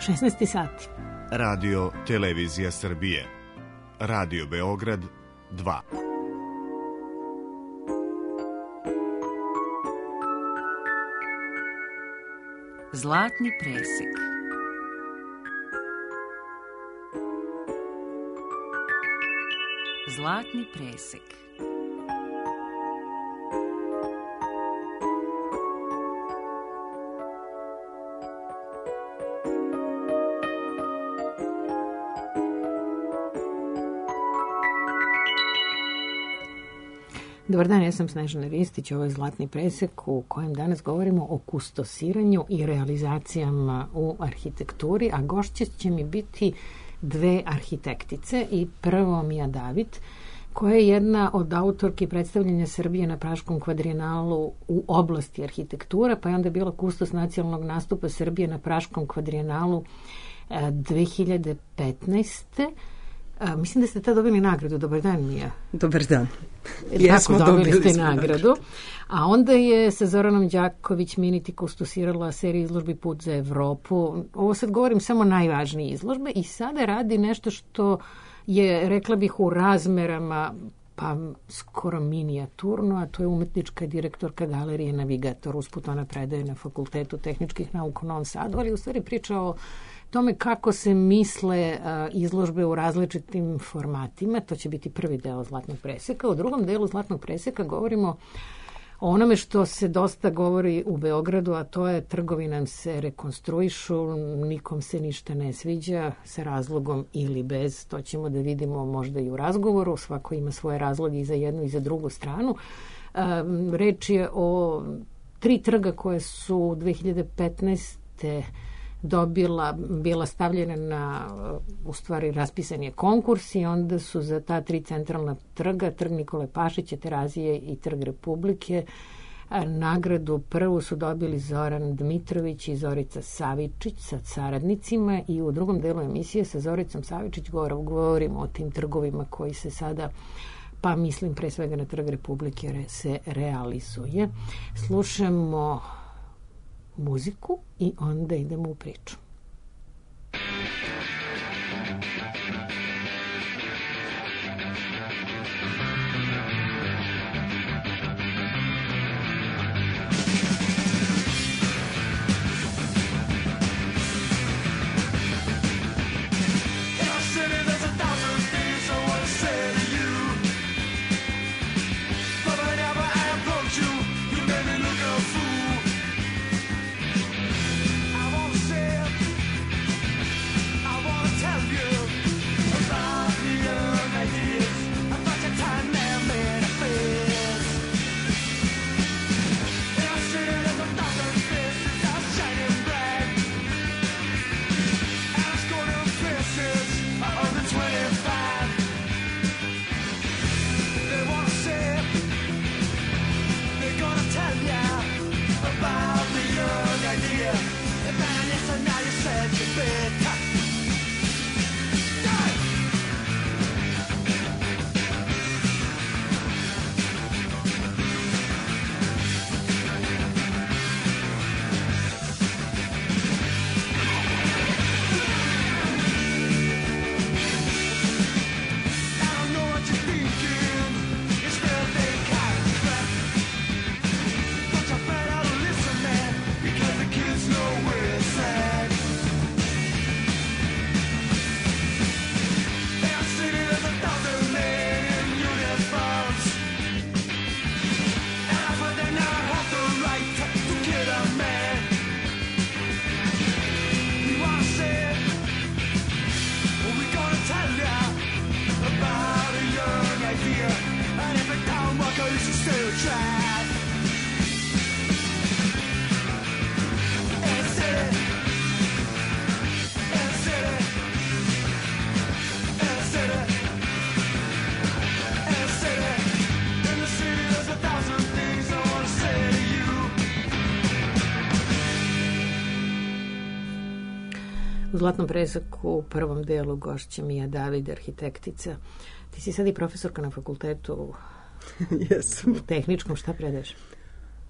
16 sati. Radio Televizija Srbije. Radio Beograd 2. Zlatni presek. Zlatni presek. Dobar dan, ja sam Snežana Ristić, ovo je Zlatni presek u kojem danas govorimo o kustosiranju i realizacijama u arhitekturi, a gošće će mi biti dve arhitektice i prvo Mija David, koja je jedna od autorki predstavljanja Srbije na Praškom kvadrienalu u oblasti arhitektura, pa je onda bila kustos nacionalnog nastupa Srbije na Praškom kvadrienalu 2015. Mislim da ste tad dobili nagradu. Dobar dan, Mija. Dobar dan. Tako, dobili ste nagradu. A onda je sa Zoranom Đaković Miniti kustosirala seriju izložbi Put za Evropu. Ovo sad govorim samo najvažnije izložbe i sada radi nešto što je, rekla bih, u razmerama pa skoro minijaturno, a to je umetnička direktorka galerije Navigator. Usput ona predaje na Fakultetu tehničkih nauka u Novom Sadu, ali u stvari priča o tome kako se misle izložbe u različitim formatima. To će biti prvi deo Zlatnog preseka. U drugom delu Zlatnog preseka govorimo o onome što se dosta govori u Beogradu, a to je trgovi nam se rekonstruišu, nikom se ništa ne sviđa, sa razlogom ili bez. To ćemo da vidimo možda i u razgovoru. Svako ima svoje razloge i za jednu i za drugu stranu. Reč je o 3 trga koje su 2015. bila stavljena na, u stvari raspisan je konkurs i onda su za ta 3 centralna trga, trg Nikole Pašića, Terazije i trg Republike, nagradu prvu su dobili Zoran Dmitrović i Zorica Savičić sa saradnicima i u drugom delu emisije sa Zoricom Savičić govorimo o tim trgovima koji se sada, pa mislim pre svega na trg Republike, se realizuje. Slušamo muziku i onda idemo u priču. U Zlatnom preseku u prvom delu gošća Mija David, arhitektica. Ti si sad i profesorka na fakultetu Jesam. tehničkom. Šta predaješ?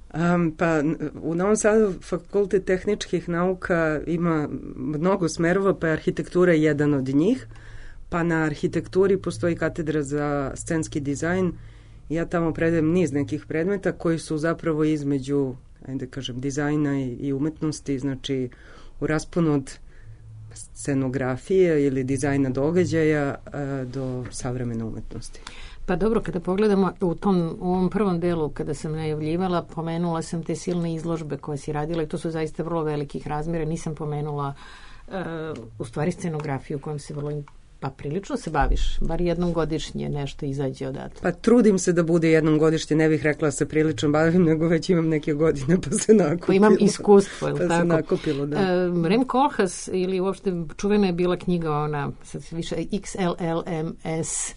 Pa u Novom Sadu Fakultet tehničkih nauka ima mnogo smerova, pa je arhitektura jedan od njih. Pa na arhitekturi postoji katedra za scenski dizajn. Ja tamo predajem niz nekih predmeta koji su zapravo između, ajde kažem, dizajna i umetnosti, znači u rasponu od scenografije ili dizajna događaja do savremene umetnosti. Pa dobro, kada pogledamo u ovom prvom delu, kada sam najavljivala, pomenula sam te silne izložbe koje si radila i to su zaista vrlo velikih razmjera. Nisam pomenula u stvari scenografiju kojom se pa prilično se baviš, bar jednom godišnje nešto izađe odatle. Pa trudim se da bude jednom godišnje, ne bih rekla da se prilično bavim, nego već imam neke godine pa se nakupilo. Pa imam iskustvo, ili pa tako? Se nakupilo, da. Rem Koolhaas, ili uopšte čuvena je bila knjiga ona, sad više XLLMS,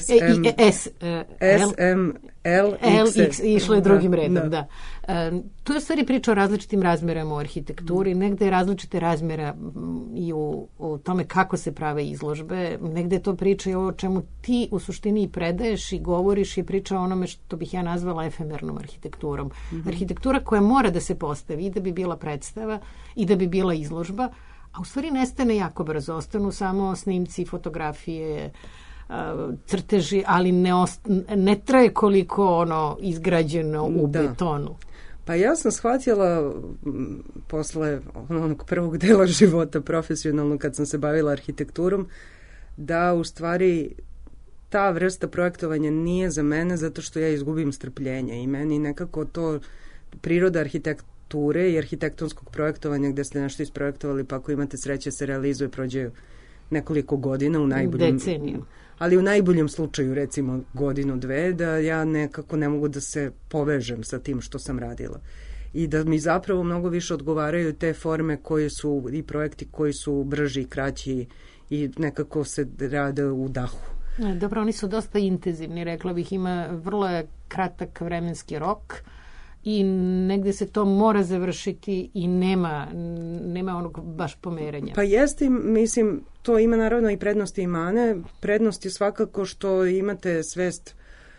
SMLX, išlo je drugim redom, da. Tu je stvari priča o različitim razmerama u arhitekturi, negde je različite razmjera i u tome kako se prave izložbe, negde je to priča i o čemu ti u suštini i predaješ i govoriš i priča o onome što bih ja nazvala efemernom arhitekturom. Arhitektura koja mora da se postavi i da bi bila predstava i da bi bila izložba, a u stvari nestane jako brzo, ostanu samo snimci, fotografije, crteži, ali ne traje koliko izgrađeno u betonu. Pa ja sam shvatila posle onog prvog dela života profesionalno kad sam se bavila arhitekturom da u stvari ta vrsta projektovanja nije za mene zato što ja izgubim strpljenje i meni nekako to priroda arhitekture i arhitektonskog projektovanja gde ste nešto isprojektovali pa ako imate sreće se realizuje prođe nekoliko godina u najboljem deceniju. Ali u najboljem slučaju recimo godinu, dve, da ja nekako ne mogu da se povežem sa tim što sam radila. I da mi zapravo mnogo više odgovaraju te forme koje su i projekti koji su brži, kraći i nekako se rade u dahu. Dobro, oni su dosta intenzivni, rekla bih, ima vrlo je kratak vremenski rok i negde se to mora završiti i nema onog baš pomeranja. Pa jeste, mislim, to ima naravno i prednosti i mane. Prednost je svakako što imate svest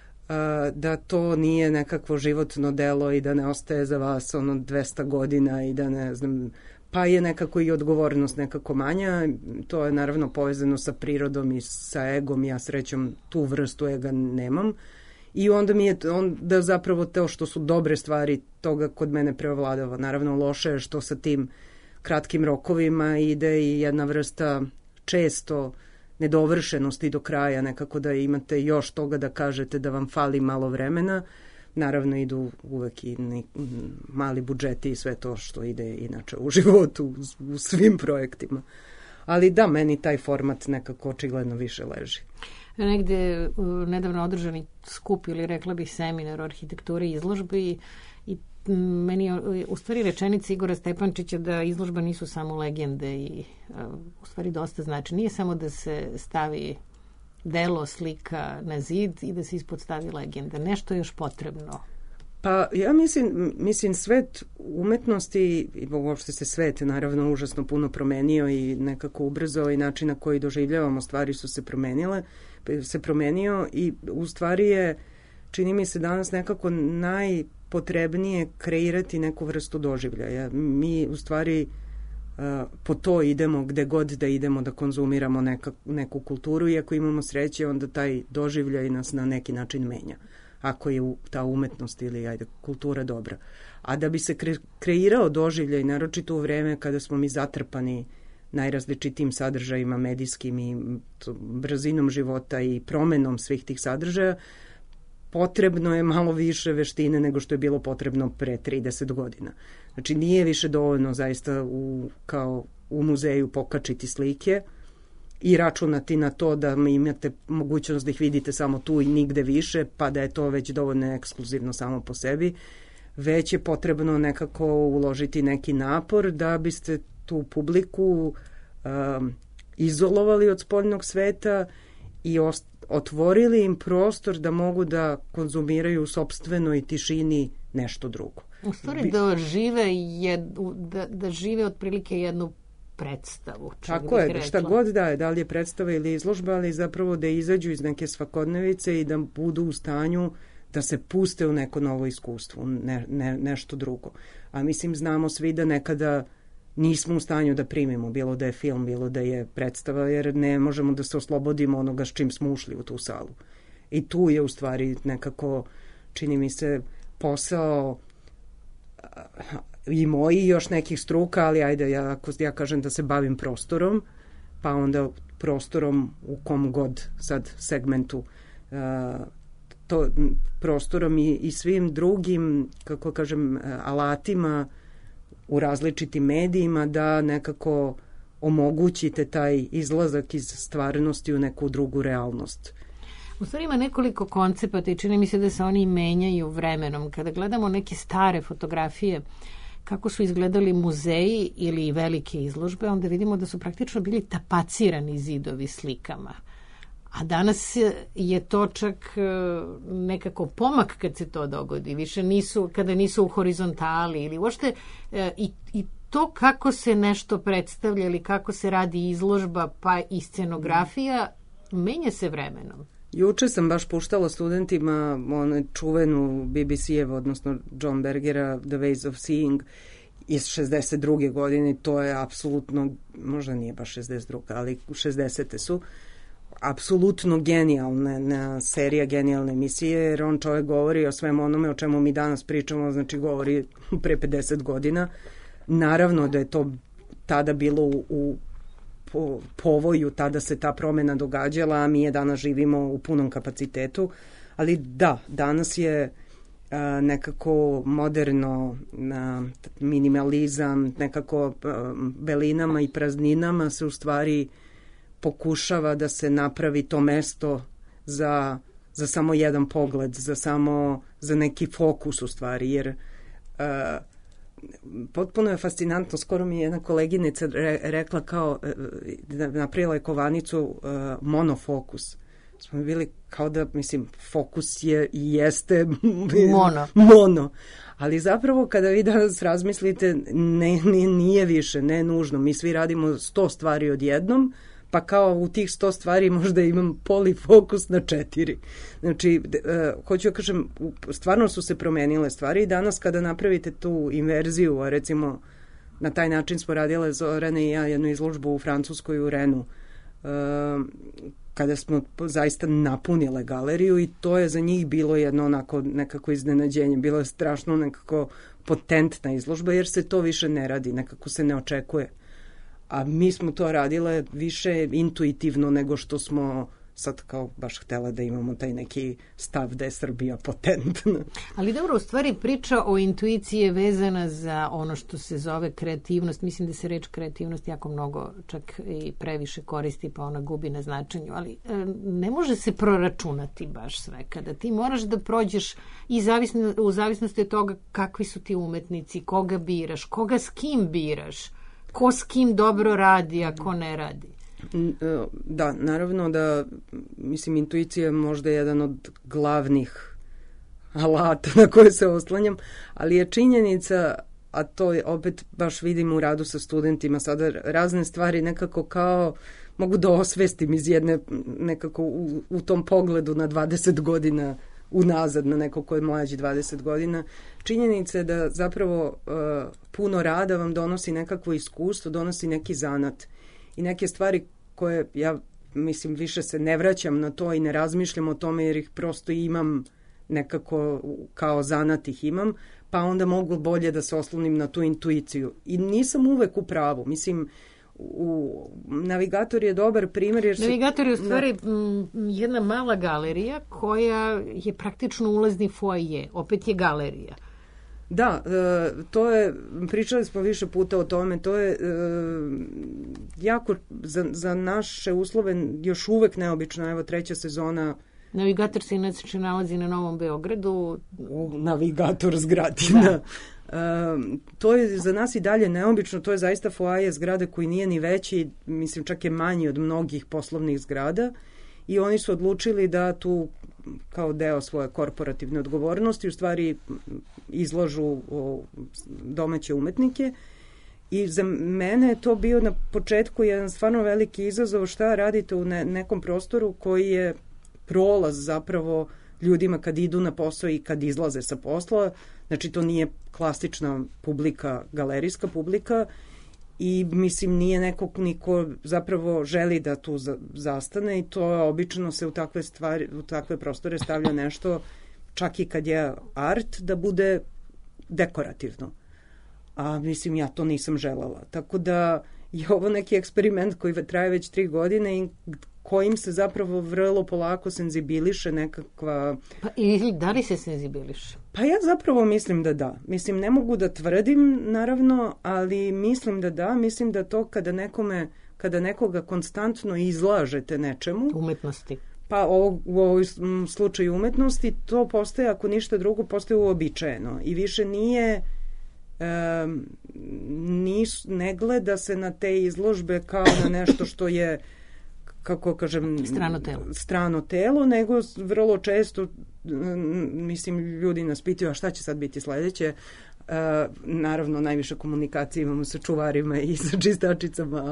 da to nije nekakvo životno delo i da ne ostaje za vas 200 godina i da ne znam, pa je nekako i odgovornost nekako manja. To je naravno povezano sa prirodom i sa egom. Ja srećom tu vrstu ega nemam. I onda mi je da zapravo to što su dobre stvari toga kod mene preovladava. Naravno loše je što sa tim kratkim rokovima ide i jedna vrsta često nedovršenosti do kraja, nekako da imate još toga da kažete da vam fali malo vremena. Naravno idu uvek i mali budžeti i sve to što ide inače u životu, u svim projektima. Ali da, meni taj format nekako očigledno više leži. Negde nedavno održani skup ili rekla bih seminar o arhitekturi i izložbi i meni je u stvari rečenica Igora Stepančića da izložba nisu samo legende i u stvari dosta znači. Nije samo da se stavi delo, slika na zid i da se ispod stavi legenda. Nešto je još potrebno. Pa ja mislim svet umetnosti i uopšte se svet naravno užasno puno promenio i nekako ubrzao i način na koji doživljavamo stvari su se promenio i u stvari je, čini mi se danas nekako najpotrebnije kreirati neku vrstu doživljaja. Mi u stvari po to idemo gde god da idemo da konzumiramo neku kulturu i ako imamo sreće onda taj doživljaj nas na neki način menja. Ako je ta umetnost ili kultura dobra. A da bi se kreirao doživljaj, naročito u vreme kada smo mi zatrpani najrazličitijim sadržajima medijskim i brzinom života i promenom svih tih sadržaja, potrebno je malo više veštine nego što je bilo potrebno pre 30 godina. Znači nije više dovoljno zaista kao u muzeju pokačiti slike i računati na to da imate mogućnost da ih vidite samo tu i nigde više, pa da je to već dovoljno ekskluzivno samo po sebi, već je potrebno nekako uložiti neki napor da biste tu publiku izolovali od spoljnog sveta i otvorili im prostor da mogu da konzumiraju u sopstvenoj tišini nešto drugo. U stvari da žive otprilike jednu predstavu. Tako je, šta god da li je predstava ili izložba, ali zapravo da izađu iz neke svakodnevice i da budu u stanju da se puste u neko novo iskustvo, nešto drugo. A mislim, znamo svi da nekada nismo u stanju da primimo, bilo da je film, bilo da je predstava, jer ne možemo da se oslobodimo onoga s čim smo ušli u tu salu. I tu je u stvari nekako, čini mi se, posao i moji i još nekih struka, ali ajde, ako ja kažem da se bavim prostorom, pa onda prostorom u kom god sad segmentu, to prostorom i svim drugim, kako kažem, alatima u različitim medijima da nekako omogućite taj izlazak iz stvarnosti u neku drugu realnost. U stvari ima nekoliko koncepata i čini mi se da se oni menjaju vremenom. Kada gledamo neke stare fotografije kako su izgledali muzeji ili velike izložbe, onda vidimo da su praktično bili tapacirani zidovi slikama. A danas je to čak nekako pomak kad se to dogodi. Više nisu, kada nisu u horizontali ili uopšte i to kako se nešto predstavlja ili kako se radi izložba pa i scenografija menja se vremenom. Juče sam baš puštala studentima čuvenu BBC-ev, odnosno John Bergera, The Ways of Seeing iz 62. godine. To je apsolutno, možda nije baš 62. ali 60. su, apsolutno genijalna serija, genijalne emisije, jer on čovjek govori o svemu onome o čemu mi danas pričamo, znači govori pre 50 godina. Naravno da je to tada bilo u povoju, tada se ta promena događala, a mi je danas živimo u punom kapacitetu, ali da, danas je nekako moderno minimalizam, nekako belinama i prazninama se u stvari pokušava da se napravi to mesto za samo jedan pogled, za neki fokus u stvari, jer potpuno je fascinantno. Skoro mi je jedna koleginica rekla kao napravila je kovanicu monofokus. Smo bili kao da, mislim, fokus je i jeste mono. Ali zapravo kada vi danas razmislite, nije više, ne nužno. Mi svi radimo 100 stvari odjednom, pa kao u tih 100 stvari možda imam polifokus na 4. Znači, hoću da kažem, stvarno su se promenile stvari i danas kada napravite tu inverziju, a recimo na taj način smo radile Zorane i ja jednu izložbu u Francuskoj u Renu, kada smo zaista napunile galeriju i to je za njih bilo jedno onako nekako iznenađenje, bilo je strašno nekako potentna izložba jer se to više ne radi, nekako se ne očekuje. A mi smo to radile više intuitivno nego što smo sad kao baš htjela da imamo taj neki stav da je Srbija potentna. Ali dobro, u stvari priča o intuiciji je vezana za ono što se zove kreativnost. Mislim da se reč kreativnost jako mnogo čak i previše koristi pa ona gubi na značenju, ali ne može se proračunati baš sve. Kada ti moraš da prođeš i u zavisnosti od toga kakvi su ti umetnici, koga biraš, koga s kim biraš, ko s kim dobro radi, a ko ne radi. Da, naravno da, mislim, intuicija je možda jedan od glavnih alata na koje se oslanjam, ali je činjenica, a to je opet baš vidim u radu sa studentima, sada razne stvari nekako kao mogu da osvestim iz jedne, nekako u tom pogledu na 20 godina unazad, na neko ko je mlađi 20 godina. Činjenica je da zapravo puno rada vam donosi nekakvo iskustvo, donosi neki zanat i neke stvari koje ja mislim više se ne vraćam na to i ne razmišljam o tome jer ih prosto imam nekako kao zanat ih imam, pa onda mogu bolje da se oslonim na tu intuiciju. I nisam uvek u pravu. Mislim, Navigator je dobar primjer. Jer Navigator je u stvari jedna mala galerija koja je praktično ulazni foaje. Opet je galerija. Da, to je, pričali smo više puta o tome, to je jako za naše uslove još uvek neobično. Evo 3. sezona. Navigator se inače nalazi na Novom Beogradu. U Navigator zgradi, da. To je za nas i dalje neobično, to je zaista foaje zgrade koji nije ni veći, mislim čak je manji od mnogih poslovnih zgrada i oni su odlučili da tu kao deo svoje korporativne odgovornosti u stvari izlažu domaće umetnike i za mene je to bio na početku jedan stvarno veliki izazov šta radite u nekom prostoru koji je prolaz zapravo ljudima kad idu na posao i kad izlaze sa posla. Znači to nije klasična publika, galerijska publika i mislim nije niko zapravo želi da tu zastane i to obično se u takve prostore stavlja nešto, čak i kad je art, da bude dekorativno. A mislim ja to nisam želela. Tako da je ovo neki eksperiment koji traje već 3 godine i kojim se zapravo vrlo polako senzibiliše nekakva... Pa ili da li se senzibiliše? Pa ja zapravo mislim da da. Mislim, ne mogu da tvrdim, naravno, ali mislim da da. Mislim da to kada nekoga konstantno izlažete nečemu... Umetnosti. Pa u ovoj slučaju umetnosti, to postaje, ako ništa drugo, postaje uobičajeno. I više nije... ne gleda se na te izložbe kao na nešto što je, kako kažem, strano telo, nego vrlo često, mislim, ljudi nas pitaju, a šta će sad biti sledeće? Naravno, najviše komunikacije imamo sa čuvarima i sa čistačicama,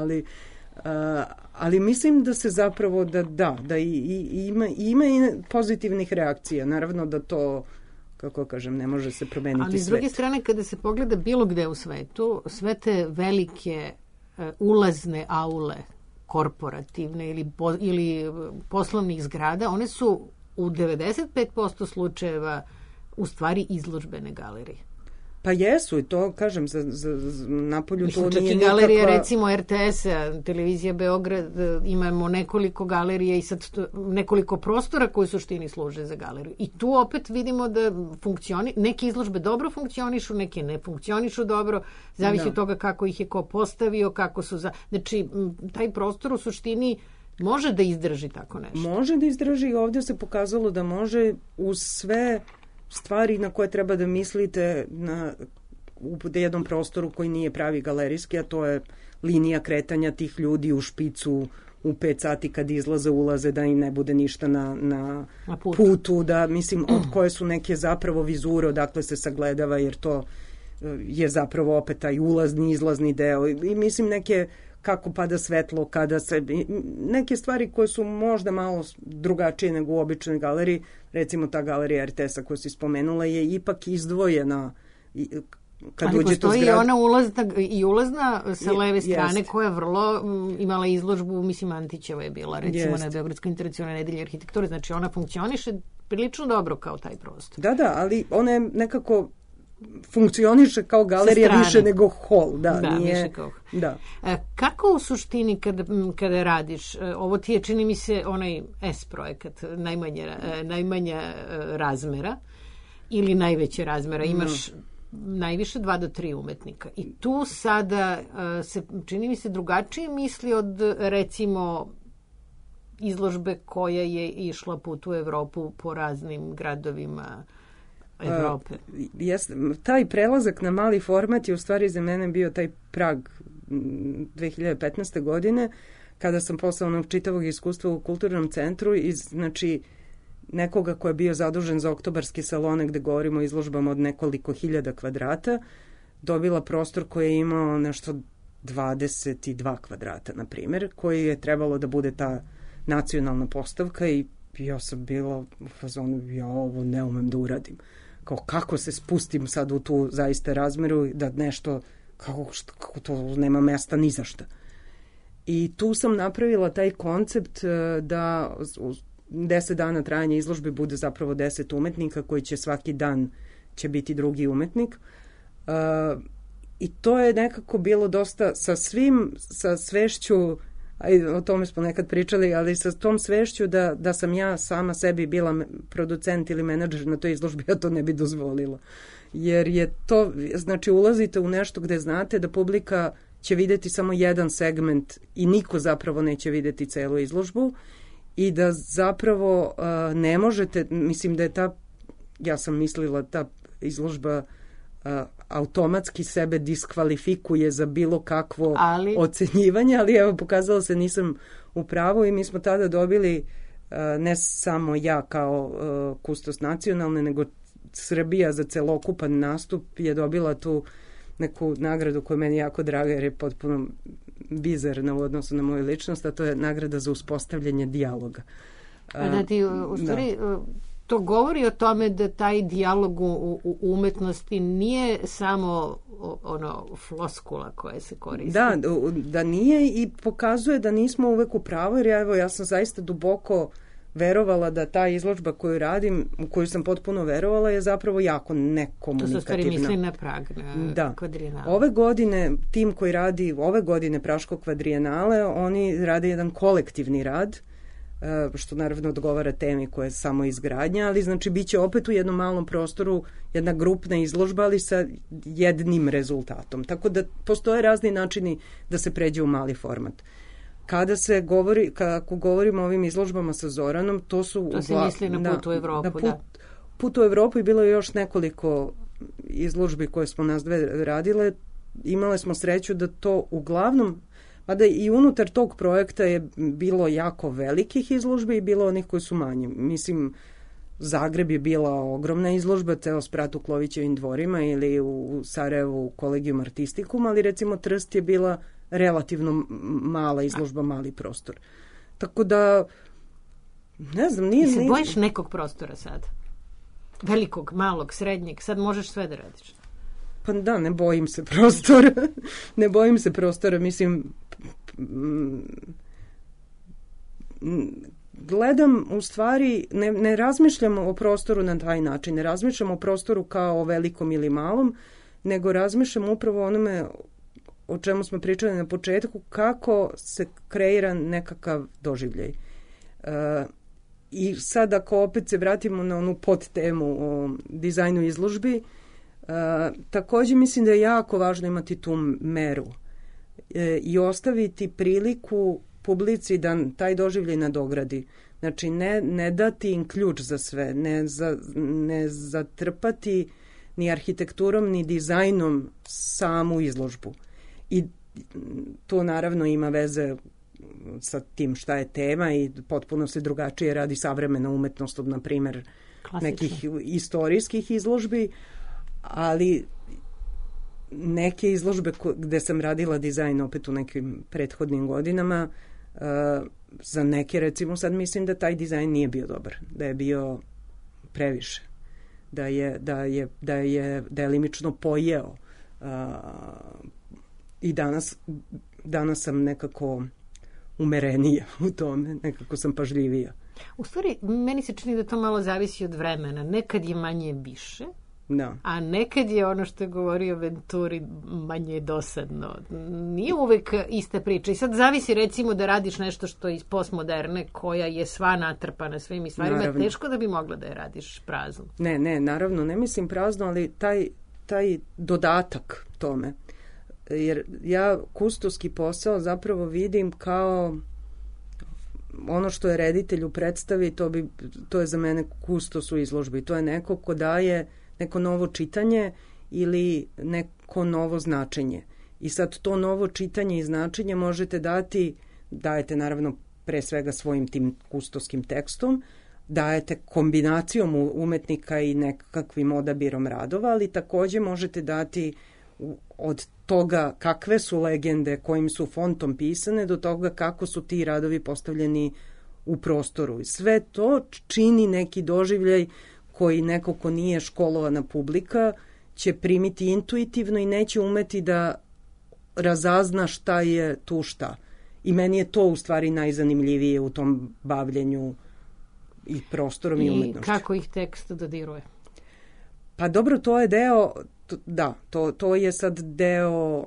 ali mislim da se zapravo da ima i pozitivnih reakcija. Naravno da to, kako kažem, ne može se promeniti svet. Ali s druge strane, kada se pogleda bilo gde u svetu, sve te velike ulazne aule, korporativne ili poslovnih zgrada, one su u 95% slučajeva u stvari izložbene galerije. Pa jesu i to, kažem, napolju to nije nikakva... Čak i galerija, recimo RTS-a, televizija Beograd, imamo nekoliko galerija i sad nekoliko prostora koji u suštini služe za galeriju. I tu opet vidimo da neke izložbe dobro funkcionišu, neke ne funkcionišu dobro, zavisi od toga kako ih je ko postavio, kako su... Znači, taj prostor u suštini može da izdrži tako nešto. Može da izdrži i ovdje se pokazalo da može uz sve stvari na koje treba da mislite u jednom prostoru koji nije pravi galerijski, a to je linija kretanja tih ljudi u špicu u 5 sati kad izlaze, ulaze, da im ne bude ništa na putu, da mislim od koje su neke zapravo vizure, odakle se sagledava, jer to je zapravo opet taj ulazni, izlazni deo i mislim neke kako pada svetlo, kada se... Neke stvari koje su možda malo drugačije nego u običnoj galeriji, recimo ta galerija RTS-a koju si spomenula je ipak izdvojena. Ali postoji ona ulazna sa leve strane koja je vrlo imala izložbu, mislim Antićeva je bila, recimo na Beogradskoj internacionalnoj nedelji arhitekture, znači ona funkcioniše prilično dobro kao taj prostor. Da, ali ona je nekako funkcioniše kao galerija više nego hol. Više kao hol. Kako u suštini kada radiš, ovo ti je čini mi se onaj S projekat, najmanja razmera ili najveće razmera, imaš najviše 2 do 3 umetnika. I tu sada se čini mi se drugačije misli od recimo izložbe koja je išla put u Evropu po raznim gradovima Evrope. Taj prelazak na mali format je u stvari za mene bio taj prag 2015. godine kada sam posle onog čitavog iskustva u kulturnom centru i znači nekoga ko je bio zadužen za oktobarske salone gde govorimo o izložbama od nekoliko hiljada kvadrata, dobila prostor koji je imao nešto 22 kvadrata, na primjer, koji je trebalo da bude ta nacionalna postavka i ja sam bila u fazonu, ja ovo ne umem da uradim. Kako se spustim sad u tu zaista razmeru da nešto, kako to nema mesta ni za šta. I tu sam napravila taj koncept da 10 dana trajanja izložbe bude zapravo 10 umetnika koji će svaki dan će biti drugi umetnik. I to je nekako bilo dosta sa svešću, o tome smo nekad pričali, ali sa tom svešću da sam ja sama sebi bila producent ili menadžer na toj izložbi, ja to ne bi dozvolila. Jer je to, znači ulazite u nešto gde znate da publika će videti samo jedan segment i niko zapravo neće videti celu izložbu i da zapravo ne možete, mislim da je ja sam mislila ta izložba automatski sebe diskvalifikuje za bilo kakvo ocenjivanje, ali evo pokazalo se nisam u pravu i mi smo tada dobili ne samo ja kao kustos nacionalne, nego Srbija za celokupan nastup je dobila tu neku nagradu koja je meni jako draga jer je potpuno bizarna u odnosu na moju ličnost, a to je nagrada za uspostavljanje dijaloga. Da ti u stvari to govori o tome da taj dijalog u umetnosti nije samo floskula koja se koristi. Da nije i pokazuje da nismo uvek u pravu, jer ja sam zaista duboko verovala da ta izložba koju radim, u koju sam potpuno verovala, je zapravo jako nekomunikativna. To se stvari misli na Prag, na kvadrijenale. Ove godine, tim koji radi ove godine Praško kvadrijenale, oni rade jedan kolektivni rad, što naravno odgovara temi koja je samo izgradnja, ali znači bit će opet u jednom malom prostoru jedna grupna izložba, ali sa jednim rezultatom. Tako da postoje razni načini da se pređe u mali format. Kada se govori, kako govorimo o ovim izložbama sa Zoranom, to su... To se misli na Put u Evropu, Put u Evropu i bilo je još nekoliko izložbi koje smo nas dve radile. Imale smo sreću da to uglavnom, mada i unutar tog projekta je bilo jako velikih izložbi i bilo onih koji su manji. Mislim, Zagreb je bila ogromna izložba, ceo sprat u Klovićevim dvorima ili u Sarajevu Collegium Artisticum, ali recimo Trst je bila relativno mala izložba, mali prostor. Tako da, ne znam, nije... Ti se bojiš nekog prostora sad? Velikog, malog, srednjeg, sad možeš sve da radiš. Pa da, ne bojim se prostora. Ne bojim se prostora, mislim... Gledam, u stvari, ne razmišljam o prostoru na taj način, ne razmišljam o prostoru kao o velikom ili malom, nego razmišljam upravo onome o čemu smo pričali na početku, kako se kreira nekakav doživljaj. I sad ako opet se vratimo na onu podtemu o dizajnu izložbi, također mislim da je jako važno imati tu meru i ostaviti priliku publici da taj doživljaj nadogradi. Znači, ne dati im ključ za sve, ne zatrpati ni arhitekturom, ni dizajnom samu izložbu. I to naravno ima veze sa tim šta je tema i potpuno se drugačije radi savremena umetnost od, na primjer, nekih istorijskih izložbi, ali neke izložbe gde sam radila dizajn opet u nekim prethodnim godinama, za neke, recimo, sad mislim da taj dizajn nije bio dobar, da je bio previše, da je delimično pojeo. I danas sam nekako umerenija u tome, nekako sam pažljivija. U stvari, meni se čini da to malo zavisi od vremena. Nekad je manje više, a nekad je ono što je govorio Venturi manje dosadno. Nije uvek ista priča. I sad zavisi, recimo, da radiš nešto što je iz postmoderne, koja je sva natrpana svim stvarima. Naravno. Teško da bi mogla da je radiš prazno. Ne, naravno, ne mislim prazno, ali taj dodatak tome. Jer ja kustoski posao zapravo vidim kao ono što je reditelj u predstavi, to je za mene kustos u izložbi. To je neko ko daje neko novo čitanje ili neko novo značenje. I sad to novo čitanje i značenje možete dajete naravno pre svega svojim tim kustoskim tekstom, dajete kombinacijom umetnika i nekakvim odabirom radova, ali također možete dati od toga kakve su legende, kojim su fontom pisane, do toga kako su ti radovi postavljeni u prostoru. I sve to čini neki doživljaj koji neko ko nije školovana publika će primiti intuitivno i neće umeti da razazna šta je tu šta. I meni je to u stvari najzanimljivije u tom bavljenju i prostorom i umetnošću. I kako ih tekst dodiruje? Pa dobro, to je deo, to je sad deo,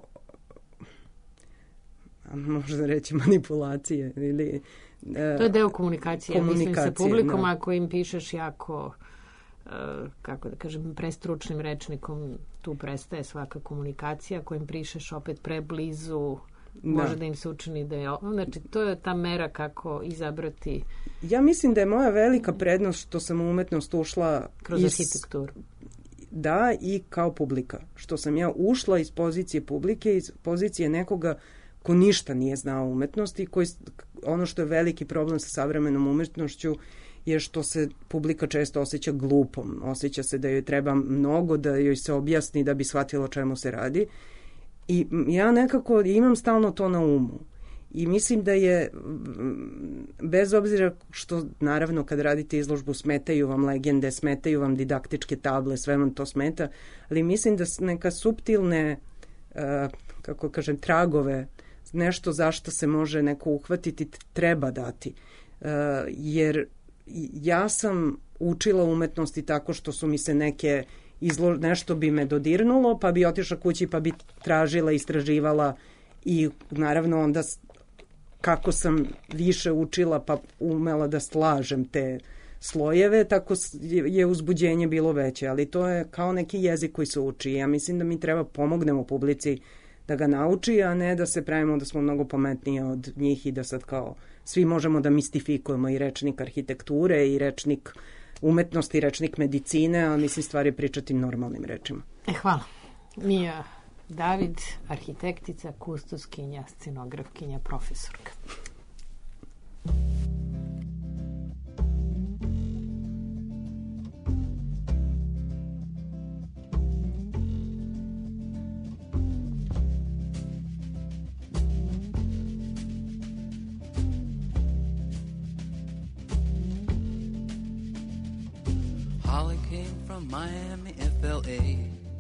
možda reći manipulacije ili... To je deo komunikacije, mislim, sa publikom, ako im pišeš jako, kako da kažem, prestručnim rečnikom, tu prestaje svaka komunikacija, ako im pišeš opet preblizu, može da im se učini da je... Znači, to je ta mera kako izabrati... Ja mislim da je moja velika prednost što sam u umetnost ušla... Kroz arhitekturu. Da, i kao publika. Što sam ja ušla iz pozicije publike, iz pozicije nekoga ko ništa nije znao umetnosti, ono što je veliki problem sa savremenom umetnošću je što se publika često osjeća glupom. Osjeća se da joj treba mnogo, da joj se objasni da bi shvatilo o čemu se radi. I ja nekako imam stalno to na umu. I mislim da je bez obzira što, naravno, kad radite izložbu smetaju vam legende, smetaju vam didaktičke table, sve vam to smeta, ali mislim da neka suptilne, kako kažem, tragove, nešto zašto se može neko uhvatiti, treba dati. Jer ja sam učila umetnosti tako što su mi se nešto bi me dodirnulo, pa bi otišla kući, pa bi tražila, istraživala i naravno onda kako sam više učila pa umela da slažem te slojeve, tako je uzbuđenje bilo veće, ali to je kao neki jezik koji se uči. Ja mislim da mi treba pomognemo publici da ga nauči, a ne da se pravimo da smo mnogo pametnije od njih i da sad kao svi možemo da mistifikujemo i rečnik arhitekture i rečnik umetnosti, rečnik medicine, a mislim stvari pričati normalnim rečima. Hvala. Mija David, arhitektica, kustoskinja, scenografkinja, profesorka. Holly came from Miami, FLA.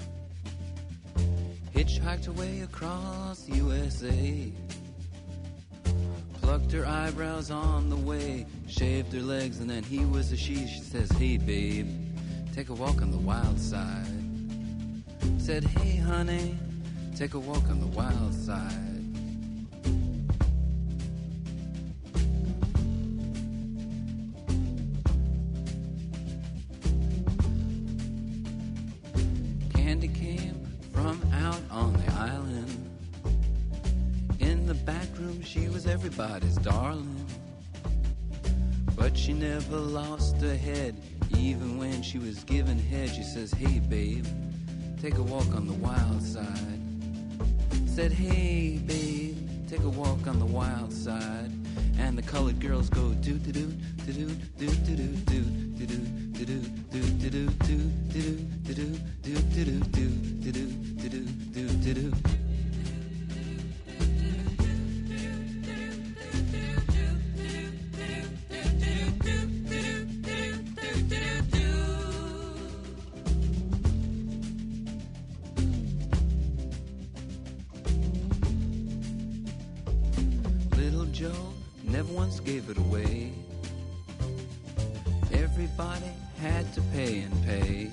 Hitchhiked away across USA. Plucked her eyebrows on the way. Shaved her legs and then he was a she. She says, hey babe, take a walk on the wild side. Said, hey honey, take a walk on the wild side. Candy came from out on the island. In the back room she was everybody's darling. But she never lost her head. Even when she was given head, she says, hey babe, take a walk on the wild side. Said, hey babe, take a walk on the wild side. And the colored girls go do do do do do do do do do do do do do do do do do do. Little Joe never once gave it away. Everybody had to pay and pay.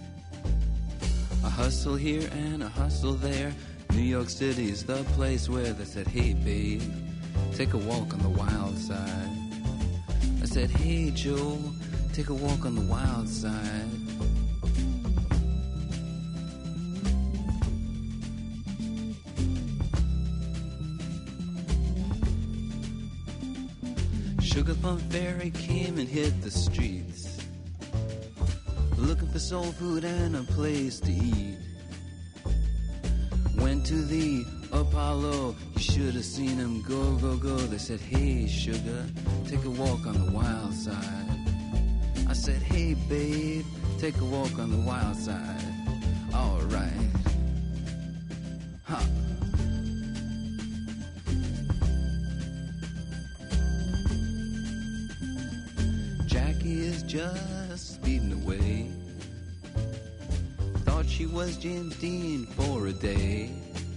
A hustle here and a hustle there. New York City is the place where they said, hey babe, take a walk on the wild side. I said, hey Joe, take a walk on the wild side. Sugar Plum Fairy came and hit the streets, looking for soul food and a place to eat. Went to the Apollo, you should have seen him go, go, go. They said, hey sugar, take a walk on the wild side. I said, hey babe, take a walk on the wild side. All right. Ha. Jackie is just speeding away. Thought she was James Dean for a day.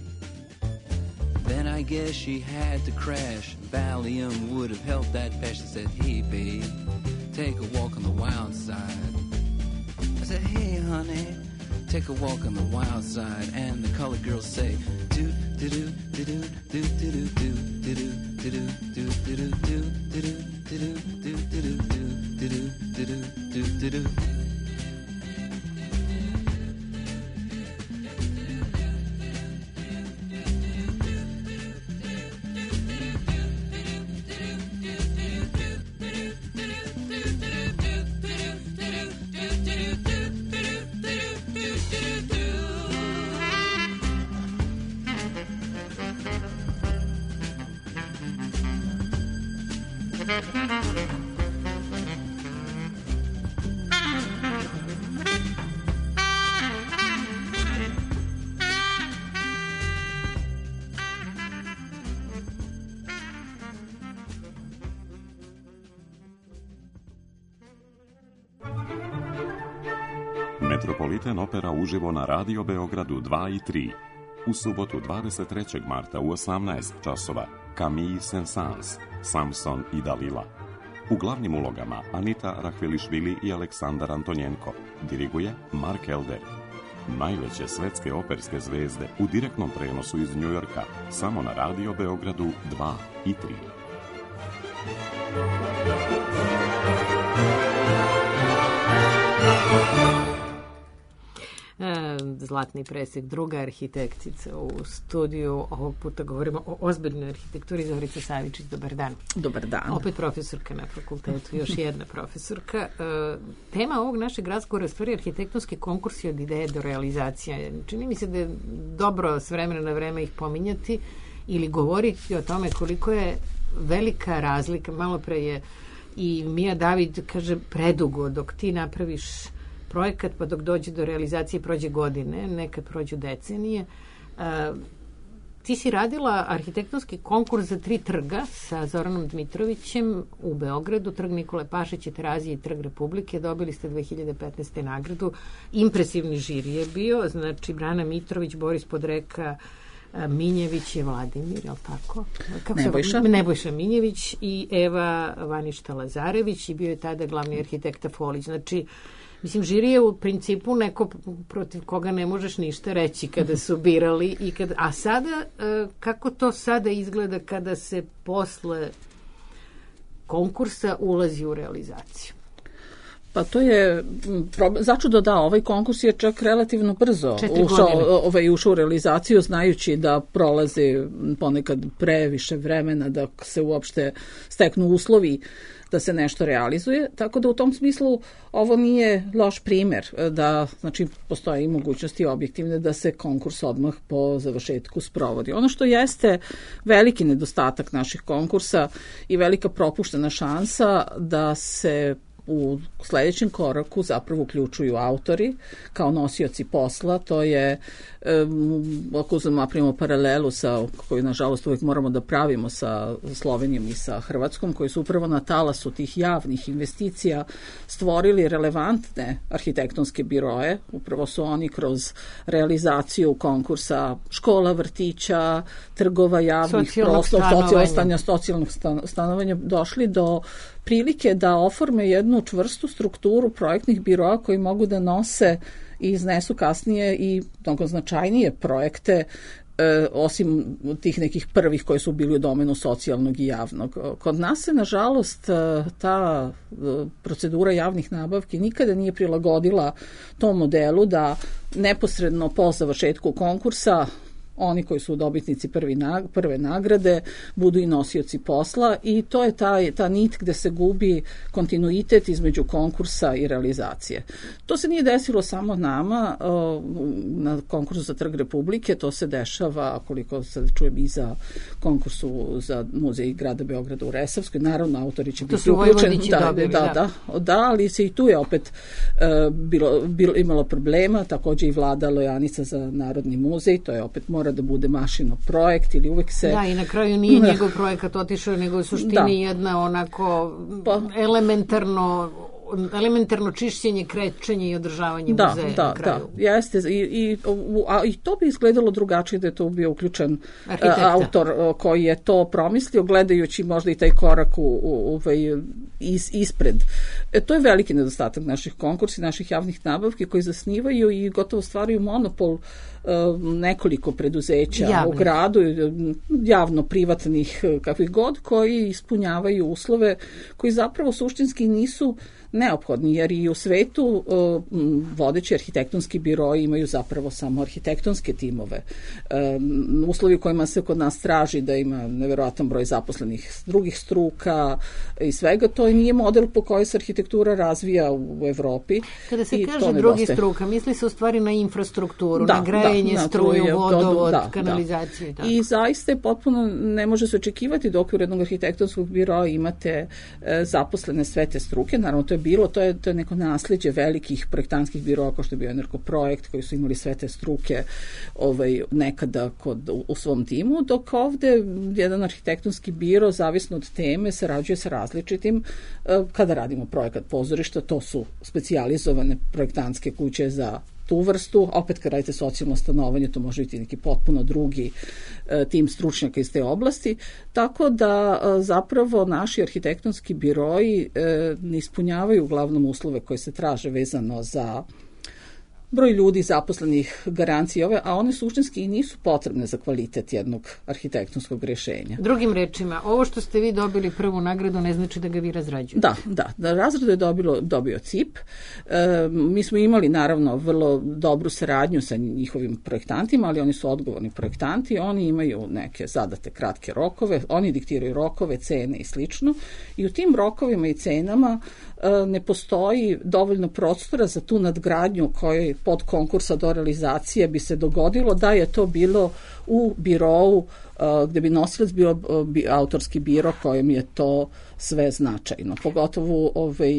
Then I guess she had to crash. Valium would have helped that patch. I said, hey babe, take a walk on the wild side. I said, hey honey, take a walk on the wild side. And the colored girls say, do do do do do do do do do do do do do do do do do do do. Metropolitan opera uživo na Radio Beogradu 2 i 3. U subotu 23. marta u 18 časova Camille Saint-Saëns, Samson i Dalila. U glavnim ulogama Anita Rahvelišvili i Aleksandar Antonjenko. Diriguje Mark Elder. Najveće svetske operske zvezde u direktnom prenosu iz Njujorka, samo na Radio Beogradu 2 i 3. Zlatni presek, druga arhitektica u studiju. Ovog puta govorimo o ozbiljnoj arhitekturi. Zorica Savičić, dobar dan. Dobar dan. Opet profesorka na fakultetu, još jedna profesorka. Tema ovog našeg razgovora je stvari arhitektonski konkursi od ideje do realizacije. Čini mi se da je dobro s vremena na vreme ih pominjati ili govoriti o tome koliko je velika razlika. Malo pre je i Mija David kaže predugo dok ti napraviš projekat, pa dok dođe do realizacije prođe godine, nekad prođu decenije. Ti si radila arhitektonski konkurs za 3 trga sa Zoranom Dmitrovićem u Beogradu, trg Nikole Pašića, Terazije i trg Republike. Dobili ste 2015. nagradu. Impresivni žiri je bio, znači Brana Mitrović, Boris Podreka, Minjević je Vladimir, je li tako? Nebojša Minjević i Eva Vaništa Lazarević i bio je tada glavni arhitekta Folić. Znači, mislim, žiri je u principu neko protiv koga ne možeš ništa reći kada su birali. A sada, kako to sada izgleda kada se posle konkursa ulazi u realizaciju? Pa to je, začudo da, ovaj konkurs je čak relativno brzo ušao u realizaciju, znajući da prolaze ponekad previše vremena da se uopšte steknu uslovi da se nešto realizuje, tako da u tom smislu ovo nije loš primer da, znači, postoje i mogućnosti objektivne da se konkurs odmah po završetku sprovodi. Ono što jeste veliki nedostatak naših konkursa i velika propuštena šansa da se u sledećem koraku zapravo uključuju autori kao nosioci posla. To je, ako napravimo paralelu sa, koju nažalost uvijek moramo da pravimo sa Slovenijom i sa Hrvatskom, koji su upravo na talasu tih javnih investicija stvorili relevantne arhitektonske biroje. Upravo su oni kroz realizaciju konkursa škola, vrtića, trgova, javnih prostora, socijalnog stanovanja došli do prilike da oforme jednu čvrstu strukturu projektnih biroa koji mogu da nose i iznesu kasnije i mnogo značajnije projekte, osim tih nekih prvih koji su bili u domenu socijalnog i javnog. Kod nas se, nažalost, ta procedura javnih nabavki nikada nije prilagodila tom modelu da neposredno po završetku konkursa oni koji su dobitnici prve nagrade budu i nosioci posla i to je ta nit gde se gubi kontinuitet između konkursa i realizacije. To se nije desilo samo nama na konkursu za Trg Republike, to se dešava, koliko se čujem, i za konkursu za muzej grada Beograda u Resavskoj. Naravno, autori će biti uključeni. Da, ali se i tu je opet imalo problema, takođe i Vlada Lojanica za Narodni muzej, to je opet mora da bude mašino projekt ili uvek se... Da, i na kraju nije njegov projekat otišao, nego u suštini jedna onako elementarno čišćenje, krećenje i održavanje muzeja na kraju. Da, jeste. I to bi izgledalo drugačije da je to bio uključen autor koji je to promislio, gledajući možda i taj korak ispred. To je veliki nedostatak naših konkursa, naših javnih nabavki koji zasnivaju i gotovo stvaraju monopol nekoliko preduzeća u gradu, javno-privatnih kakvih god, koji ispunjavaju uslove koji zapravo suštinski nisu neophodni, jer i u svetu vodeći arhitektonski biroji imaju zapravo samo arhitektonske timove. Uslovi u kojima se kod nas traži da ima neverovatan broj zaposlenih drugih struka i svega, to nije model po kojoj se arhitektura razvija u Evropi. Kada se kaže drugi struka, misli se u stvari na infrastrukturu, na grejanje, struju, vodovod, kanalizaciju. Da. I zaista je potpuno, ne može se očekivati da u okviru jednog arhitektonskog biroa imate zaposlene sve te struke, naravno to je bilo, to je neko nasljeđe velikih projektantskih biroa kao što je bio Energoprojekt, koji su imali sve te struke nekada u svom timu, dok ovde jedan arhitektonski biro, zavisno od teme, sarađuje sa različitim. Kada radimo projekat pozorišta, to su specijalizovane projektantske kuće za tu vrstu, opet kad radite socijalno stanovanje, to može biti neki potpuno drugi tim stručnjaka iz te oblasti, tako da zapravo naši arhitektonski biroji ne ispunjavaju uglavnom uslove koje se traže vezano za broj ljudi zaposlenih, garancije a one suštinski i nisu potrebne za kvalitet jednog arhitektonskog rješenja. Drugim rečima, ovo što ste vi dobili prvu nagradu ne znači da ga vi razrađujete. Da, razradu je dobio CIP. Mi smo imali naravno vrlo dobru saradnju sa njihovim projektantima, ali oni su odgovorni projektanti, oni imaju neke zadate kratke rokove, oni diktiraju rokove, cene i slično i u tim rokovima i cenama ne postoji dovoljno prostora za tu nadgradnju kojoj pod konkursa do realizacije bi se dogodilo da je to bilo u birou gde bi nosilac bio autorski biro kojem je to sve značajno. Pogotovo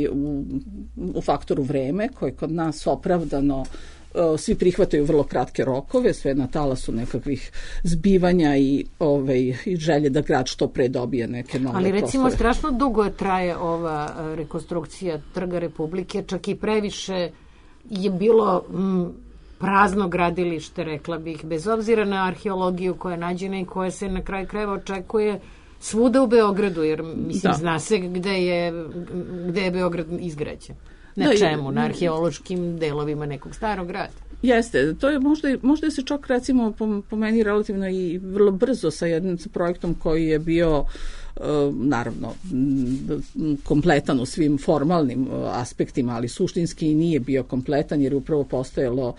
u faktoru vreme koji kod nas opravdano svi prihvataju vrlo kratke rokove, sve na talasu nekakvih zbivanja i želje da grad što pre dobije neke nove prostore. Ali recimo strašno dugo traje ova rekonstrukcija Trga Republike, čak i previše je bilo prazno gradilište, rekla bih, bez obzira na arheologiju koja je nađena i koja se na kraju krajeva očekuje svuda u Beogradu, jer mislim zna se gde je Beograd izgrađen. Na čemu? Na arheološkim delovima nekog starog grada. Jeste, to je možda se čak recimo po meni relativno i vrlo brzo sa jednim projektom koji je bio naravno kompletan u svim formalnim aspektima, ali suštinski nije bio kompletan jer je upravo postojalo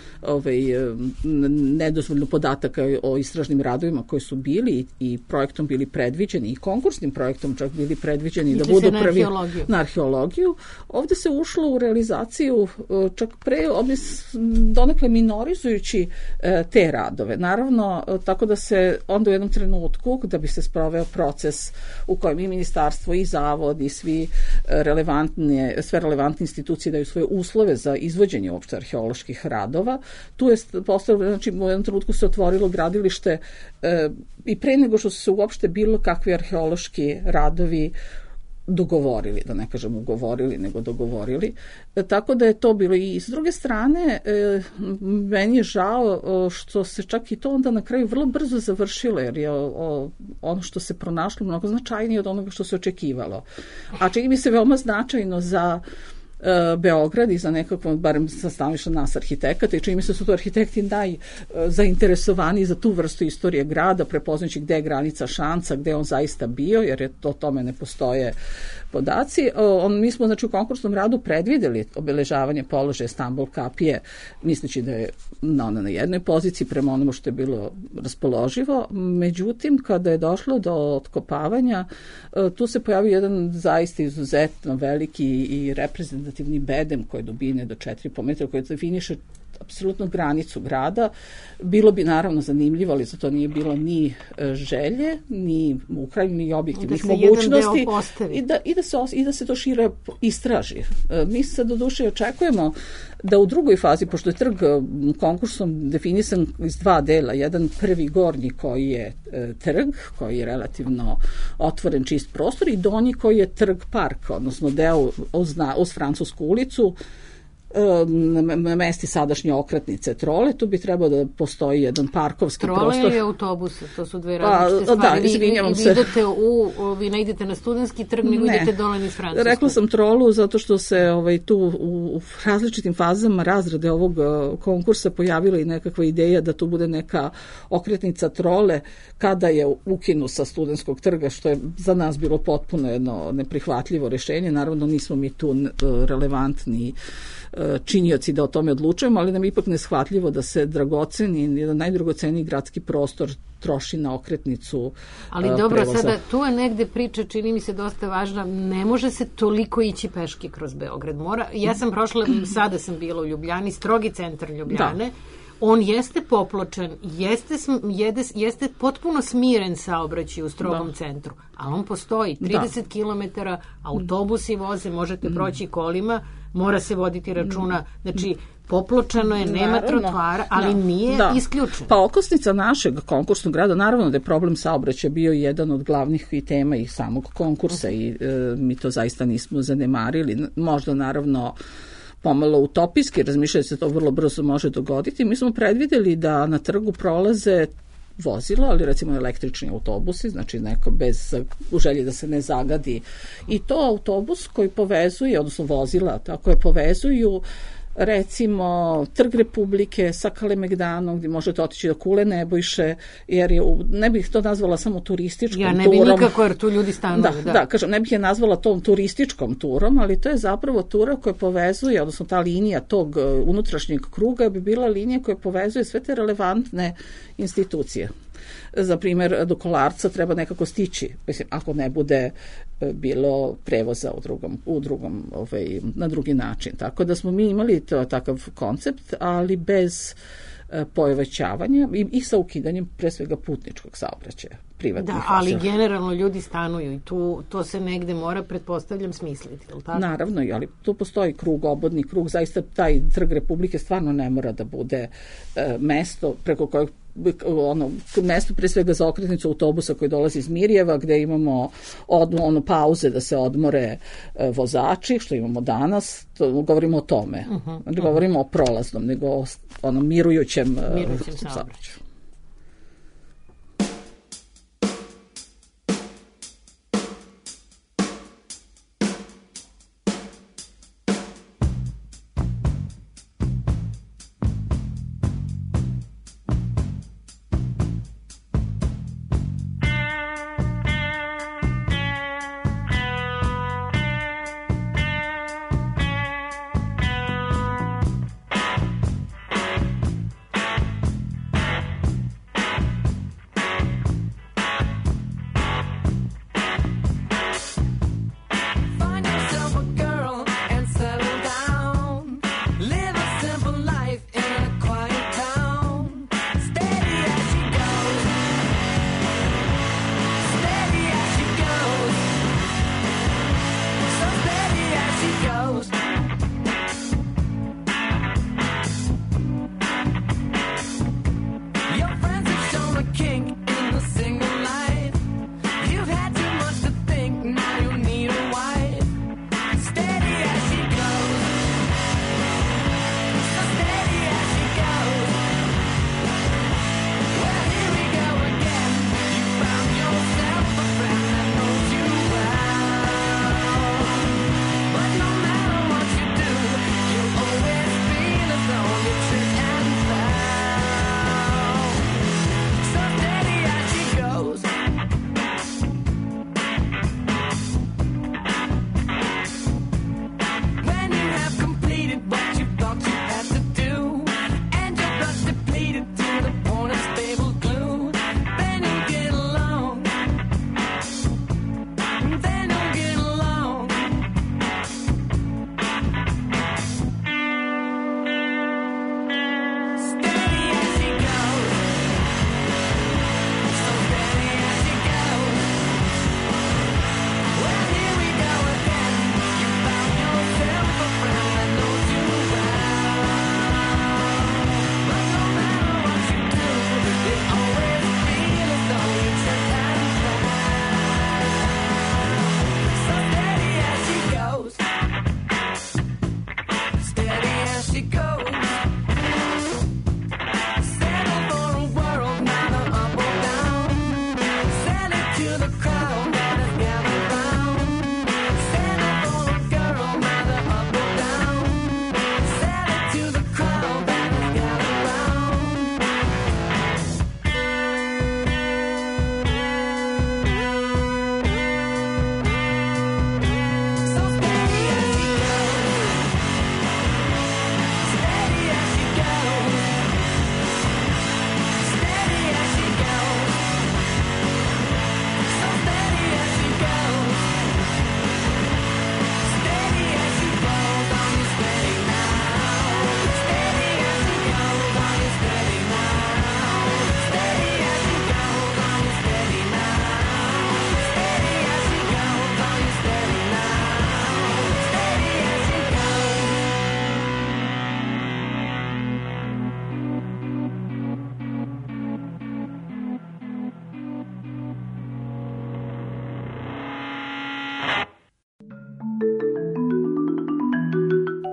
nedozvoljno podataka o istražnim radovima koji su bili i projektom bili predviđeni i konkursnim projektom čak bili predviđeni da budu prvi na arheologiju. Ovde se ušlo u realizaciju čak pre donekle minorizujući te radove. Naravno, tako da se onda u jednom trenutku da bi se sproveo proces u kojem i ministarstvo i zavod i sve relevantne institucije daju svoje uslove za izvođenje uopšte arheoloških radova. Tu je postavljeno, znači u jednom trenutku se otvorilo gradilište i pre nego što su se uopšte bilo kakvi arheološki radovi dogovorili, da ne kažem ugovorili, nego dogovorili. Tako da je to bilo i s druge strane, meni je žao što se čak i to onda na kraju vrlo brzo završilo, jer je ono što se pronašlo mnogo značajnije od onoga što se očekivalo. A čini mi se veoma značajno za Beograd i za nekako, barem sa stanovišta nas arhitekata i čini mi se su to arhitekti najzainteresovani za tu vrstu istorije grada, prepoznajući gde je granica Šanca, gde on zaista bio, jer je o tome ne postoje podaci. Mi smo znači u konkursnom radu predvideli obeležavanje položaja Stambol kapije, misleći da je ona na jednoj poziciji prema onome što je bilo raspoloživo. Međutim, kada je došlo do otkopavanja, tu se pojavio jedan zaista izuzetno veliki i reprezentativni bedem koji je dubine do 4,5 metra, koji definiše apsolutno granicu grada. Bilo bi naravno zanimljivo, ali za to nije bilo ni želje, ni u kraju, ni objektivnih mogućnosti i da se to šire istraži. Mi se do duše očekujemo da u drugoj fazi, pošto je trg konkursom definisan iz dva dela, jedan prvi gornji koji je trg, koji je relativno otvoren čist prostor i donji koji je trg park, odnosno deo uz Francusku ulicu, na mesti sadašnje okretnice Trole, tu bi trebao da postoji jedan parkovski prostor. Trole ili autobuse, to su dve različite stvari. Vi ne idete na Studentski trg, nego idete dole niz Francusku. Rekla sam Trolu zato što se tu u različitim fazama razrade ovog konkursa pojavila i nekakva ideja da tu bude neka okretnica Trole kada je ukinu sa Studentskog trga, što je za nas bilo potpuno jedno neprihvatljivo rešenje. Naravno nismo mi tu relevantni činioci da o tome odlučujemo, ali nam je ipak neshvatljivo da se dragoceni, jedan najdragoceniji gradski prostor troši na okretnicu ali dobro, prevoza. Sada tu je negde priča, čini mi se dosta važna, ne može se toliko ići peške kroz Beograd. Ja sam prošla, sada sam bila u Ljubljani, strogi centar Ljubljane, On jeste popločan, jeste potpuno smiren saobraćaj u strogom centru, ali on postoji. 30 km, autobusi voze, možete proći kolima, mora se voditi računa, znači popločano je, nema trotoara, ali nije isključeno. Pa okosnica našeg konkursnog grada, naravno da je problem saobraćaja bio jedan od glavnih i tema i samog konkursa i mi to zaista nismo zanemarili. Možda naravno pomalo utopijski, razmišljaju se to vrlo brzo može dogoditi. Mi smo predvideli da na trgu prolaze vozila, ali recimo električni autobusi, znači neko u želji da se ne zagadi. I to autobus koji povezuje, odnosno vozila, tako je povezuju recimo Trg Republike sa Kalemegdanom, gdje možete otići do Kule Nebojše, jer ne bih to nazvala samo turističkom turom. Ja ne bih nikako, jer tu ljudi stanuju. Da, kažem, ne bih je nazvala tom turističkom turom, ali to je zapravo tura koja povezuje, odnosno ta linija tog unutrašnjeg kruga bi bila linija koja povezuje sve te relevantne institucije. Za primjer, do Kolarca treba nekako stići, mislim, ako ne bude bilo prevoza na drugi način. Tako da smo mi imali takav koncept, ali bez povećavanja i sa ukidanjem pre svega putničkog saobraćaja. Da, ali generalno ljudi stanuju i to se negde mora, pretpostavljam, smisliti, je li tako? Naravno, ali tu postoji krug, obodni krug, zaista taj Trg Republike stvarno ne mora da bude mesto preko kojeg mesto pre svega za okretnicu autobusa koji dolazi iz Mirjeva, gde imamo pauze da se odmore vozači, što imamo danas, govorimo o tome. Ne govorimo o prolaznom, nego o mirujućem saobraćaju.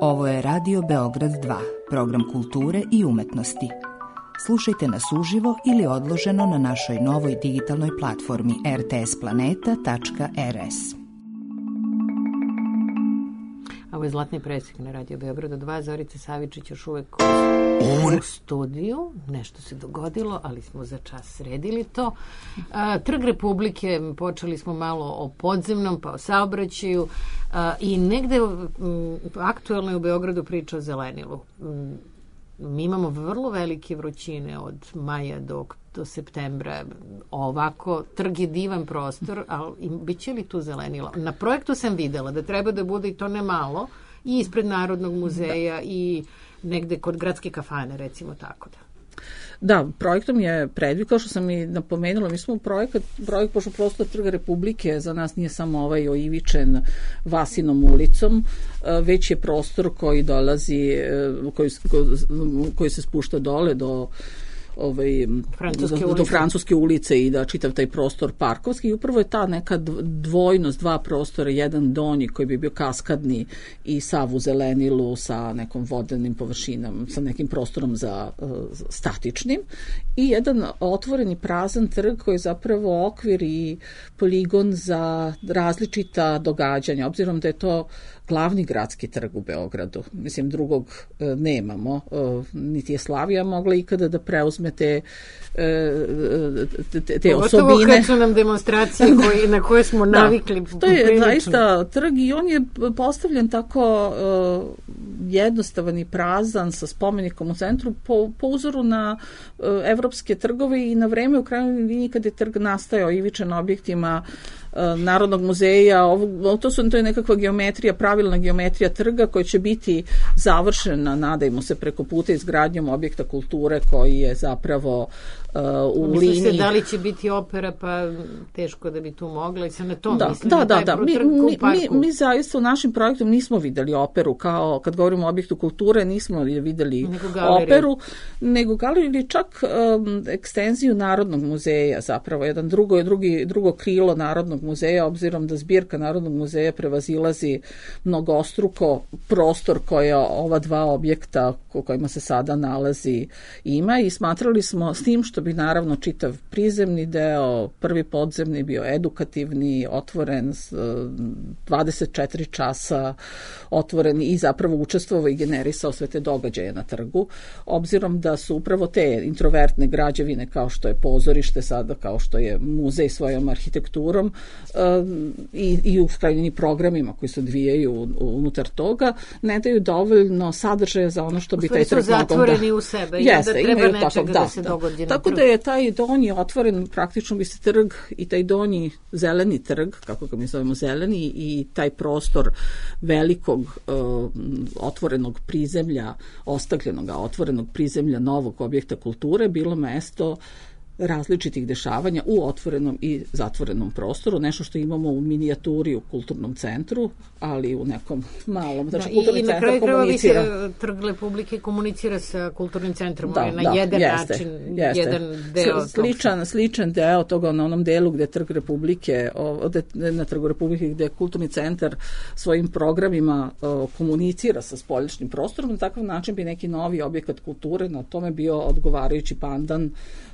Ovo je Radio Beograd 2, program kulture i umetnosti. Slušajte nas uživo ili odloženo na našoj novoj digitalnoj platformi rtsplaneta.rs. Ovo je Zlatni presek na Radio Beogradu 2. Zorica Savičić još uvek u studiju. Nešto se dogodilo, ali smo za čas sredili to. Trg Republike, počeli smo malo o podzemnom, pa o saobraćaju i negde aktuelno je u Beogradu priča o zelenilu. Mi imamo vrlo velike vrućine od maja do septembra. Ovako, trg je divan prostor, ali bit će li tu zelenilo? Na projektu sam videla da treba da bude i to ne malo, i ispred Narodnog muzeja i negde kod gradske kafane, recimo tako da. Da, projektom je predviđen, kao što sam i napomenula, mi smo projekt pošto prostor Trga Republike za nas nije samo ovaj oivičen Vasinom ulicom, već je prostor koji dolazi, koji se spušta dole do Francuske ulice i da čitav taj prostor parkovski i upravo je ta neka dvojnost, dva prostora, jedan donji koji bi bio kaskadni i sav u zelenilu sa nekom vodenim površinama, sa nekim prostorom za statičnim i jedan otvoreni prazan trg koji je zapravo okvir i poligon za različita događanja, obzirom da je to glavni gradski trg u Beogradu. Mislim, drugog nemamo, niti je Slavija mogla ikada da preuzme te osobine. Pogotovo kad su nam demonstracije na koje smo navikli. To je zaista trg i on je postavljen tako jednostavan i prazan sa spomenikom u centru po uzoru na evropske trgove i na vreme u krajnjoj liniji kada je trg nastajao ivičan objektima Narodnog muzeja, to je nekakva geometrija, pravilna geometrija trga koja će biti završena, nadajmo se, preko puta izgradnjom objekta kulture koji je zapravo u liniji. Misli se da li će biti opera, pa teško da bi tu mogla i se na to misli. Da. Mi zaista u našim projektom nismo videli operu, kao kad govorimo o objektu kulture nismo videli operu, nego galeriju ili čak ekstenziju Narodnog muzeja, zapravo jedan drugo krilo Narodnog muzeja, obzirom da zbirka Narodnog muzeja prevazilazi mnogostruko prostor koje ova dva objekta u kojima se sada nalazi ima i smatrali smo s tim što bi naravno čitav prizemni deo, prvi podzemni bio edukativni, otvoren 24 časa, otvoren i zapravo učestvovao i generisao sve te događaje na trgu, obzirom da su upravo te introvertne građevine kao što je pozorište sada, kao što je muzej svojom arhitekturom i u krajnjim programima koji se odvijaju unutar toga, ne daju dovoljno sadržaja za ono što bi taj trg mogao da... zatvoreni u sebe i onda treba nečega da se dogodi. Tako da je taj donji otvoren, praktično bi se trg i taj donji zeleni trg, kako ga mi zovemo zeleni, i taj prostor velikog otvorenog prizemlja, ostakljenoga otvorenog prizemlja novog objekta kulture bilo mesto različitih dešavanja u otvorenom i zatvorenom prostoru, nešto što imamo u minijaturi u kulturnom centru, ali u nekom malom. Znači, kulturni centar komunicira. Trg Republike komunicira sa kulturnim centrom na jedan način, jedan deo. Sličan deo toga na onom delu gde Trg Republike, na Trgu Republike gde kulturni centar svojim programima komunicira sa spoljašnjim prostorom, na takav način bi neki novi objekat kulture na tome bio odgovarajući pandan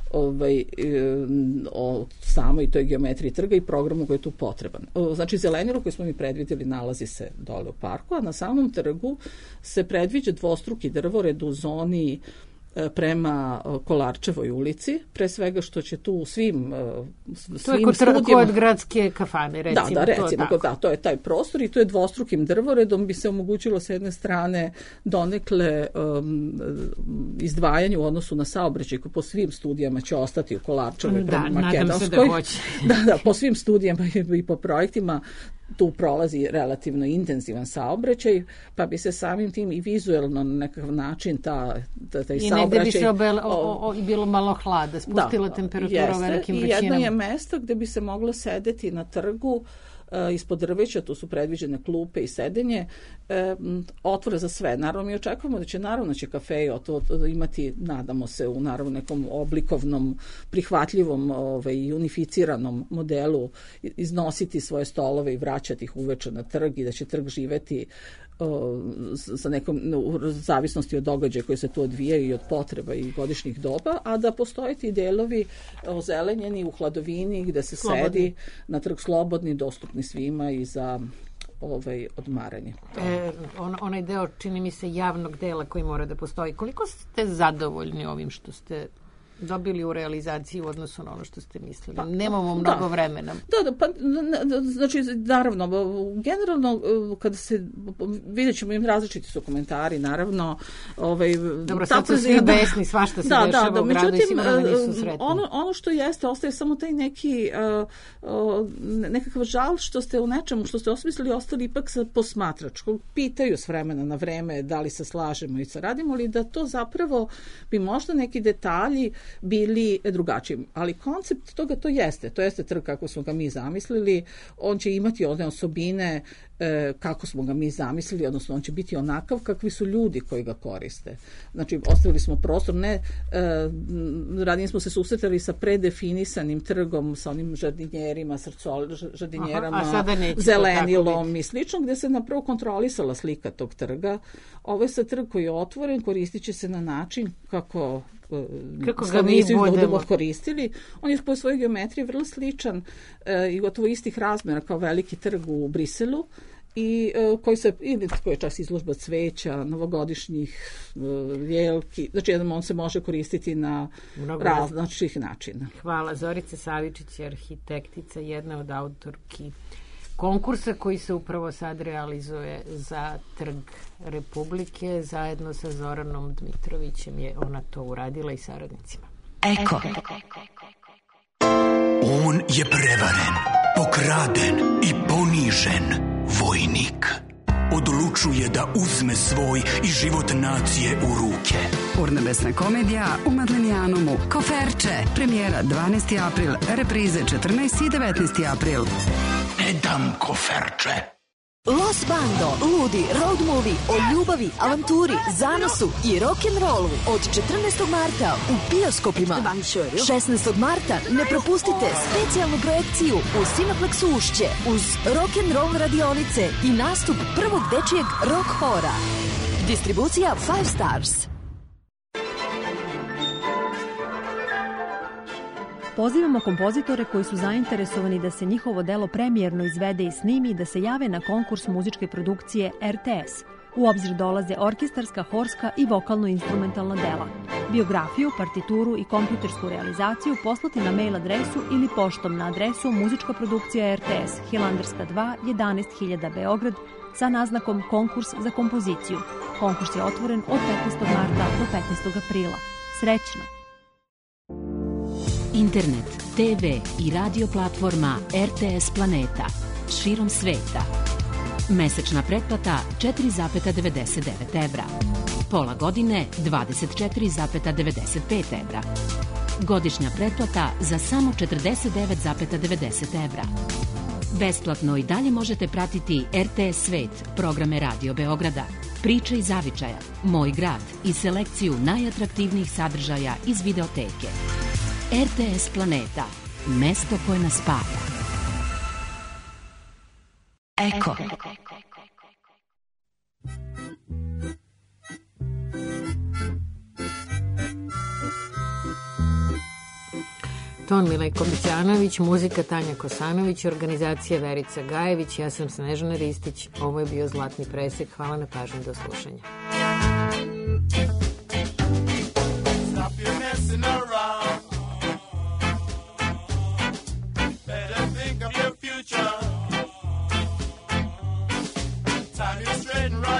o samoj toj geometriji trga i programu koji je tu potreban. Znači, zelenilo koji smo mi predvidjeli nalazi se dole u parku, a na samom trgu se predviđa dvostruki drvored u zoni prema Kolarčevoj ulici, pre svega što će tu svim studijama... To je kod gradske kafane, recimo. To je taj prostor i to je dvostrukim drvoredom bi se omogućilo s jedne strane donekle izdvajanje u odnosu na saobraćaj koji po svim studijama će ostati u Kolarčevoj prema Makedonskoj. Nadam se da hoće. Po svim studijama i po projektima tu prolazi relativno intenzivan saobraćaj, pa bi se samim tim i vizuelno na nekakav način taj saobraćaj... I negde bi se bilo malo hlada, spustila temperatura u velikim vrućinama. I jedno je mesto gde bi se moglo sedeti na trgu ispod drveća, tu su predviđene klupe i sedenje, otvore za sve. Naravno, mi očekujemo da će kafeji imati, nadamo se, u naravno nekom oblikovnom, prihvatljivom i unificiranom modelu iznositi svoje stolove i vraćati ih uveče na trg i da će trg živeti sa nekom zavisnosti od događaja koji se tu odvijaju i od potreba i godišnjih doba, a da postoje ti delovi ozelenjeni u hladovini gde se sedi na trg slobodni, dostupni svima i za odmaranje. Onaj deo, čini mi se, javnog dela koji mora da postoji. Koliko ste zadovoljni ovim što ste dobili u realizaciji u odnosu na ono što ste mislili? Nemamo mnogo vremena. Znači, naravno, generalno, kada se, vidjet ćemo, im različiti su komentari, naravno. Dobro, sad su svi besni, svašta se dešava u gradu i sigurno da nisu sretni. Ono što jeste, ostaje samo taj nekakav žal što ste u nečemu, što ste osmislili, ostali ipak sa posmatračkog. Pitaju s vremena na vreme da li se slažemo i sa radimo, ali da to zapravo bi možda neki detalji bili drugačiji. Ali koncept toga to jeste trg kako smo ga mi zamislili, on će imati one osobine kako smo ga mi zamislili, odnosno on će biti onakav kakvi su ljudi koji ga koriste. Znači, ostavili smo prostor, ranije smo se susretali sa predefinisanim trgom, sa onim žardinjerima, žardinjerama, zelenilom i slično, gde se napravo kontrolisala slika tog trga. Ovo je sad trg koji je otvoren, koristit će se na način kako ga mi budemo koristili. On je po svojoj geometriji vrlo sličan i gotovo istih razmera kao veliki trg u Briselu i koji je čas izložba cveća, novogodišnjih jelki. Znači, on se može koristiti na različitih načina. Hvala. Zorica Savičić je arhitektica, jedna od autorki konkursa koji se upravo sad realizuje za Trg Republike. Zajedno sa Zoranom Dmitrovićem je ona to uradila i saradnicima. Eko. On je prevaren, pokraden i ponižen vojnik. Odlučuje da uzme svoj i život nacije u ruke. Urnebesna komedija u Madlenijanumu. Koferče. Premijera 12. april, reprize 14. i 19. april. Ne dam koferče. Los Bando, ludi road movie o ljubavi, avanturi, zanosu i rock'n'rollu od 14. marta u bioskopima. 16. marta ne propustite specijalnu projekciju u Cineplexu Ušće uz rock'n'roll radionice i nastup prvog dečijeg rock hora. Distribucija 5 Stars. Pozivamo kompozitore koji su zainteresovani da se njihovo delo premijerno izvede i snimi da se jave na konkurs muzičke produkcije RTS. U obzir dolaze orkestarska, horska i vokalno-instrumentalna dela. Biografiju, partituru i kompjutersku realizaciju poslati na mail adresu ili poštom na adresu Muzička produkcija RTS, Hilandarska 2, 11.000 Beograd, sa naznakom Konkurs za kompoziciju. Konkurs je otvoren od 15. marta do 15. aprila. Srećno! Internet, TV i radio platforma RTS Planeta širom sveta. Mesečna pretplata 4,99 evra. Pola godine 24,95 evra. Godišnja pretplata za samo 49,90 evra. Besplatno i dalje možete pratiti RTS Svet, programe Radio Beograda, Priče iz zavičaja, Moj grad i selekciju najatraktivnijih sadržaja iz videoteke. RTS Planeta, mesto koje nas spaja. Eko. Ton Milejko Bićanović, muzika Tanja Kosanović, organizacija Verica Gajević, ja sam Snežana Ristić, ovo je bio Zlatni presek, hvala na pažnji, do slušanja. Stop your messing around. Better think of your future. Time you straight and right.